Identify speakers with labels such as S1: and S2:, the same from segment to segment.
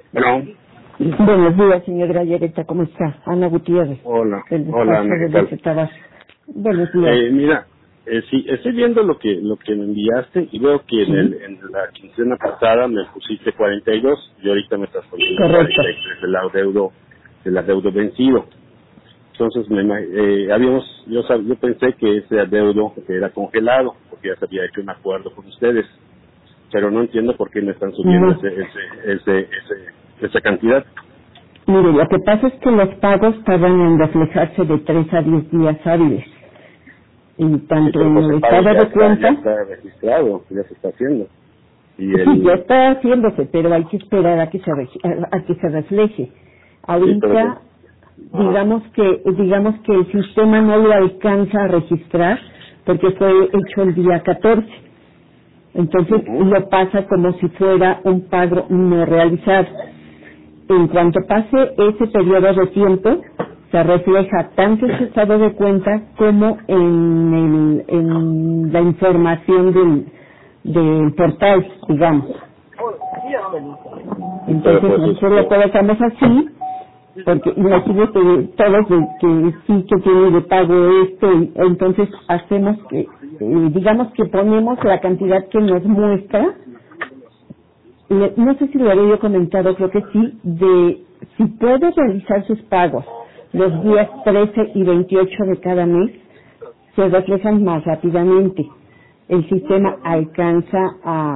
S1: Bueno.
S2: Buenos días, señora Yareta, ¿cómo está? Ana Gutiérrez.
S1: Hola,
S2: del
S1: hola, Ana, ¿qué tal?
S2: Buenos días.
S1: Mira, sí, estoy viendo lo que me enviaste y veo que
S2: Sí.
S1: en la quincena pasada me pusiste 42 y ahorita me estás poniendo
S2: Correcto.
S1: 43 del adeudo vencido. Entonces, yo pensé que ese adeudo era congelado porque ya se había hecho un acuerdo con ustedes, pero no entiendo por qué me están subiendo
S2: No.
S1: esa cantidad.
S2: Mire, lo que pasa es que los pagos tardan en reflejarse de 3 a 10 días hábiles. Y
S1: Sí,
S2: tanto
S1: pero
S2: en
S1: pues
S2: el
S1: el pago
S2: estado de
S1: ya
S2: cuenta...
S1: está registrado, ya se está haciendo. Y
S2: Sí, ya está haciéndose, pero hay que esperar a que se refleje.
S1: sí,
S2: Ahorita, digamos que el sistema no lo alcanza a registrar porque fue hecho el día 14. Entonces lo pasa como si fuera un pago no realizado. En cuanto pase ese periodo de tiempo, se refleja tanto en su estado de cuenta como en la información del portal, digamos. Entonces nosotros lo colocamos así, porque imagínate todos que sí que tiene de pago esto, y entonces hacemos que, digamos que ponemos la cantidad que nos muestra. No sé si lo había yo comentado, creo que sí, de si puede realizar sus pagos los días 13 y 28 de cada mes, se reflejan más rápidamente. El sistema alcanza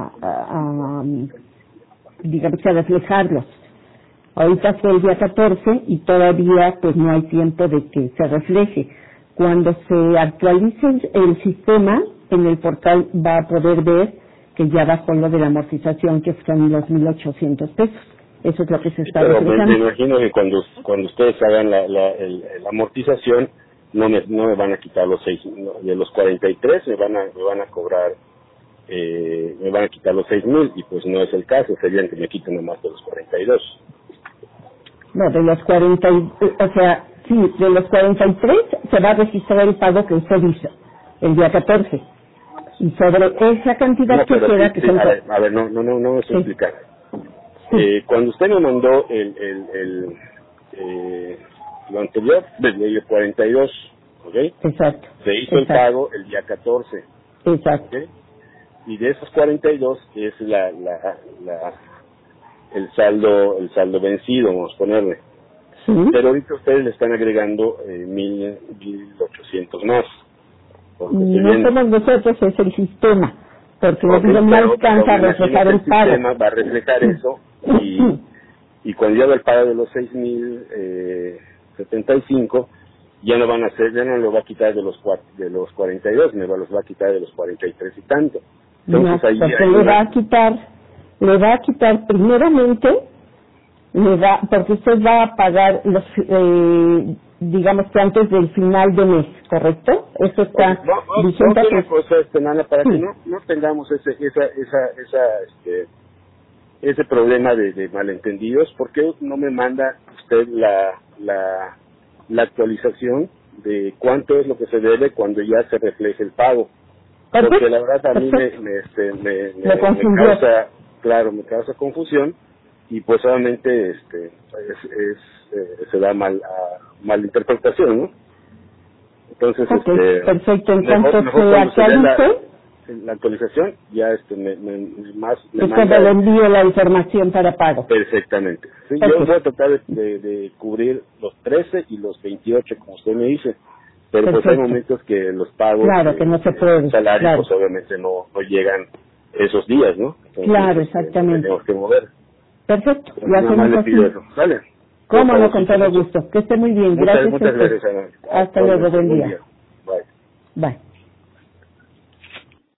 S2: digamos que a reflejarlos. Ahorita fue el día 14 y todavía pues no hay tiempo de que se refleje. Cuando se actualice el sistema, en el portal va a poder ver que ya bajó lo de la amortización, que son los 1,800 pesos. Eso es lo que se está
S1: pero
S2: reflejando.
S1: me imagino que cuando ustedes hagan la amortización, no me van a quitar los 6, de los 43 me van a cobrar, me van a quitar los 6,000 y pues no es el caso, serían que me quiten nomás de los 42.
S2: No, de los 40, o sea, sí, de los 43 se va a registrar el pago que usted hizo el día 14. Y sobre esa cantidad
S1: No,
S2: que
S1: pero
S2: queda,
S1: sí,
S2: que
S1: sí,
S2: son...
S1: a ver, no me estoy explicando. Cuando usted me mandó lo anterior, desde el 42, ¿ok?
S2: Exacto.
S1: Se hizo el pago el día 14,
S2: Exacto.
S1: ¿ok? Y de esos 42 es el saldo vencido, vamos a ponerle.
S2: Sí.
S1: Pero ahorita ustedes le están agregando 1,800 más.
S2: No somos nosotros, es el sistema, porque
S1: Okay,
S2: no alcanza a reflejar el pago.
S1: El sistema va a reflejar eso y cuando llegue el pago de los 6,075 ya no lo va a quitar de los 42, los va a quitar de los 43 y tanto. Entonces
S2: No,
S1: ahí
S2: porque le va a quitar primeramente, porque usted va a pagar los, digamos que antes del final de mes, ¿correcto? Eso está vigente.
S1: Una cosa, Nana, para que no tengamos ese problema de malentendidos, ¿por qué no me manda usted la actualización de cuánto es lo que se debe cuando ya se refleje el pago? Porque la verdad a mí me causa confusión y pues obviamente se da mal interpretación, ¿no? Entonces
S2: perfecto, en
S1: mejor
S2: cuanto
S1: cuando
S2: se actualice
S1: la actualización ya me
S2: cuando le envíe la información para pago.
S1: Perfectamente. Sí, yo voy a tratar de cubrir los 13 y los 28 como usted me dice, pero pues hay momentos que los pagos
S2: que no se puede,
S1: salarios pues obviamente no llegan esos días, ¿no? Entonces,
S2: claro, exactamente.
S1: Tenemos que mover.
S2: Lo
S1: Nada más le pido eso, ¿vale?
S2: Cómo no, con todo gusto. Que esté muy bien.
S1: Muchas gracias, Ana.
S2: Hasta luego, buen día.
S1: Bye.
S2: Bye.